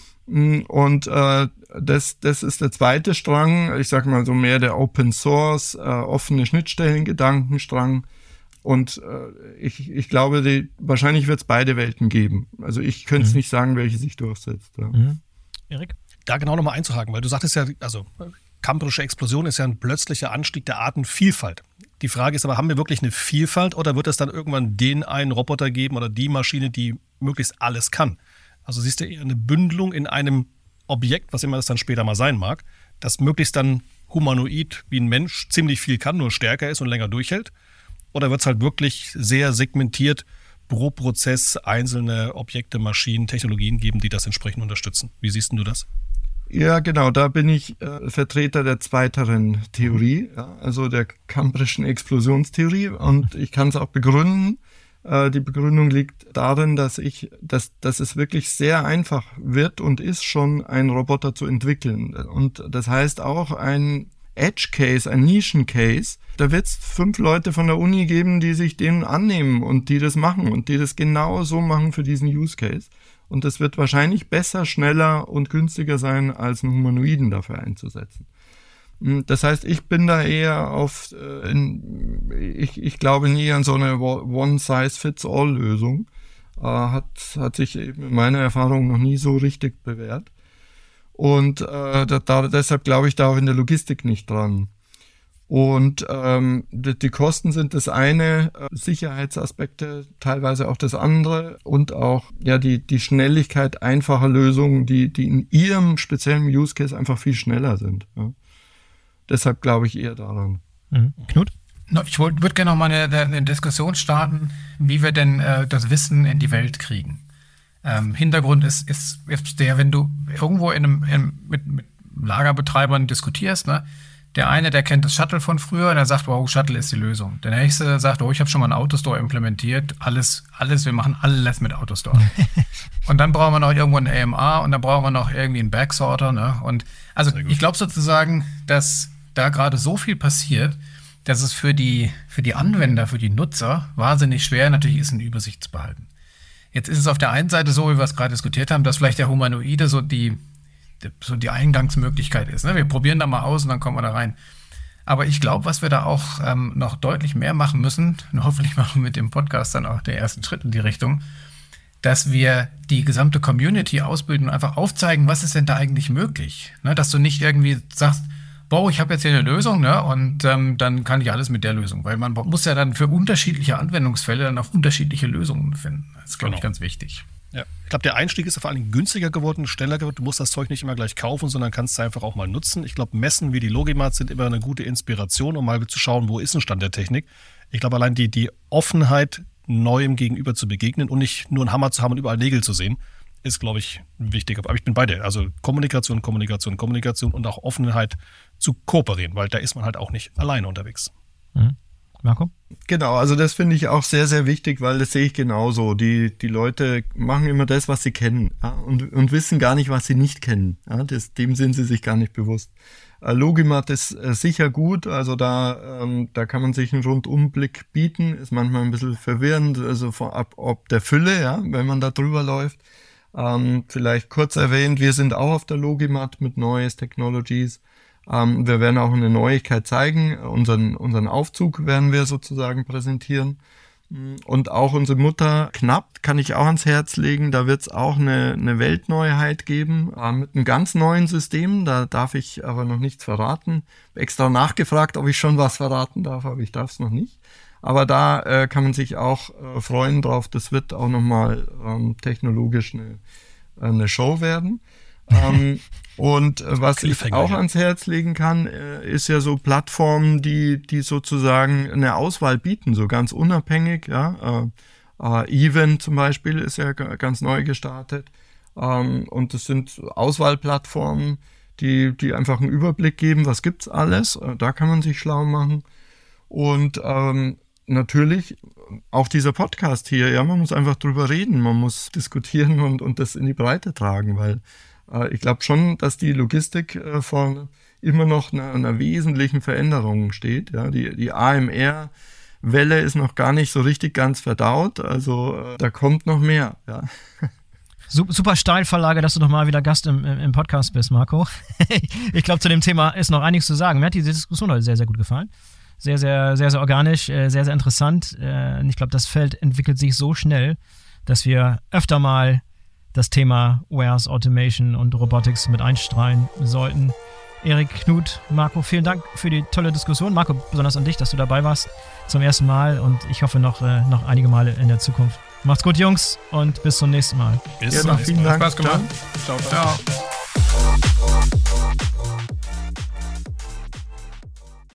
Und äh, das, das ist der zweite Strang, ich sag mal so mehr der Open Source, äh, offene Schnittstellen-Gedankenstrang. Und äh, ich, ich glaube, die, wahrscheinlich wird es beide Welten geben. Also ich könnte es mhm. nicht sagen, welche sich durchsetzt. Ja. Mhm. Erik? Da genau nochmal einzuhaken, weil du sagtest ja, also kambrische Explosion ist ja ein plötzlicher Anstieg der Artenvielfalt. Die Frage ist aber, haben wir wirklich eine Vielfalt oder wird es dann irgendwann den einen Roboter geben oder die Maschine, die möglichst alles kann? Also siehst du eher eine Bündelung in einem Objekt, was immer das dann später mal sein mag, das möglichst dann humanoid wie ein Mensch ziemlich viel kann, nur stärker ist und länger durchhält? Oder wird es halt wirklich sehr segmentiert pro Prozess einzelne Objekte, Maschinen, Technologien geben, die das entsprechend unterstützen? Wie siehst du das? Ja, genau, da bin ich äh, Vertreter der zweiteren Theorie, ja, also der kambrischen Explosionstheorie, und ich kann es auch begründen. Äh, die Begründung liegt darin, dass ich, dass, dass es wirklich sehr einfach wird und ist, schon einen Roboter zu entwickeln. Und das heißt auch ein Edge-Case, ein Nischen-Case, da wird es fünf Leute von der Uni geben, die sich den annehmen und die das machen und die das genau so machen für diesen Use-Case. Und das wird wahrscheinlich besser, schneller und günstiger sein, als einen Humanoiden dafür einzusetzen. Das heißt, ich bin da eher auf, äh, in, ich, ich glaube nie an so eine One-Size-Fits-All-Lösung. Äh, hat, hat sich eben in meiner Erfahrung noch nie so richtig bewährt. Und äh, da, da, deshalb glaube ich da auch in der Logistik nicht dran. Und ähm, die, die Kosten sind das eine, äh, Sicherheitsaspekte teilweise auch das andere und auch ja die die Schnelligkeit einfacher Lösungen, die die in ihrem speziellen Use Case einfach viel schneller sind. Ja. Deshalb glaube ich eher daran. Mhm. Knut? Ich würde gerne noch mal eine, eine Diskussion starten, wie wir denn äh, das Wissen in die Welt kriegen. Ähm, Hintergrund ist, ist, ist der, wenn du irgendwo in einem, in, mit, mit Lagerbetreibern diskutierst, ne? Der eine, der kennt das Shuttle von früher, der sagt, wow, Shuttle ist die Lösung. Der nächste sagt, oh, ich habe schon mal einen Autostore implementiert. Alles, alles, wir machen alles mit Autostore. Und dann brauchen wir noch irgendwo ein A M R und dann brauchen wir noch irgendwie einen Bagsorter. Ne? Und also ich glaube sozusagen, dass da gerade so viel passiert, dass es für die, für die Anwender, für die Nutzer wahnsinnig schwer natürlich ist, eine Übersicht zu behalten. Jetzt ist es auf der einen Seite so, wie wir es gerade diskutiert haben, dass vielleicht der Humanoide so die so die Eingangsmöglichkeit ist. Ne? Wir probieren da mal aus und dann kommen wir da rein. Aber ich glaube, was wir da auch ähm, noch deutlich mehr machen müssen, und hoffentlich machen wir mit dem Podcast dann auch den ersten Schritt in die Richtung, dass wir die gesamte Community ausbilden und einfach aufzeigen, was ist denn da eigentlich möglich. Ne? Dass du nicht irgendwie sagst, boah, ich habe jetzt hier eine Lösung, ne? Und ähm, dann kann ich alles mit der Lösung. Weil man muss ja dann für unterschiedliche Anwendungsfälle dann auch unterschiedliche Lösungen finden. Das ist, glaube ich, ganz wichtig. Ja, ich glaube, der Einstieg ist vor allem günstiger geworden, schneller geworden. Du musst das Zeug nicht immer gleich kaufen, sondern kannst es einfach auch mal nutzen. Ich glaube, Messen wie die Logimat sind immer eine gute Inspiration, um mal zu schauen, wo ist ein Stand der Technik. Ich glaube, allein die, die Offenheit, Neuem gegenüber zu begegnen und nicht nur einen Hammer zu haben und überall Nägel zu sehen, ist, glaube ich, wichtig. Aber ich bin bei dir. Also Kommunikation, Kommunikation, Kommunikation und auch Offenheit zu kooperieren, weil da ist man halt auch nicht alleine unterwegs. Mhm. Marco? Genau, also das finde ich auch sehr, sehr wichtig, weil das sehe ich genauso. Die, die Leute machen immer das, was sie kennen, ja, und, und wissen gar nicht, was sie nicht kennen. Ja, das, dem sind sie sich gar nicht bewusst. Äh, Logimat ist äh, sicher gut, also da, ähm, da kann man sich einen Rundumblick bieten, ist manchmal ein bisschen verwirrend, also vorab ob der Fülle, ja, wenn man da drüber läuft. Ähm, vielleicht kurz erwähnt, wir sind auch auf der Logimat mit Neues Technologies. Ähm, wir werden auch eine Neuigkeit zeigen, unseren, unseren Aufzug werden wir sozusagen präsentieren. Und auch unsere Mutter Knapp kann ich auch ans Herz legen, da wird es auch eine, eine Weltneuheit geben, äh, mit einem ganz neuen System, da darf ich aber noch nichts verraten. Extra nachgefragt, ob ich schon was verraten darf, aber ich darf es noch nicht. Aber da äh, kann man sich auch äh, freuen drauf, das wird auch nochmal ähm, technologisch eine, eine Show werden. ähm, und äh, was ich auch ans Herz legen kann, äh, ist ja so Plattformen, die die sozusagen eine Auswahl bieten, so ganz unabhängig. Ja, äh, äh, Even zum Beispiel ist ja g- ganz neu gestartet, ähm, und das sind Auswahlplattformen, die die einfach einen Überblick geben, was gibt's alles. Äh, da kann man sich schlau machen und ähm, natürlich auch dieser Podcast hier. Ja, man muss einfach drüber reden, man muss diskutieren und und das in die Breite tragen, weil ich glaube schon, dass die Logistik äh, vor immer noch einer, einer wesentlichen Veränderung steht. Ja, die, die A M R-Welle ist noch gar nicht so richtig ganz verdaut. Also äh, da kommt noch mehr. Ja. Super Steilvorlage, dass du noch mal wieder Gast im, im Podcast bist, Marco. Ich glaube, zu dem Thema ist noch einiges zu sagen. Mir hat diese Diskussion heute sehr, sehr gut gefallen. Sehr, sehr, sehr, sehr organisch, sehr, sehr interessant. Ich glaube, das Feld entwickelt sich so schnell, dass wir öfter mal das Thema Warehouse Automation und Robotics mit einstrahlen sollten. Erik, Knut, Marco, vielen Dank für die tolle Diskussion. Marco, besonders an dich, dass du dabei warst zum ersten Mal und ich hoffe noch, äh, noch einige Male in der Zukunft. Macht's gut, Jungs, und bis zum nächsten Mal. Bis ja, zum nächsten Mal. Mal. Spaß gemacht. Ciao, ciao. Ciao.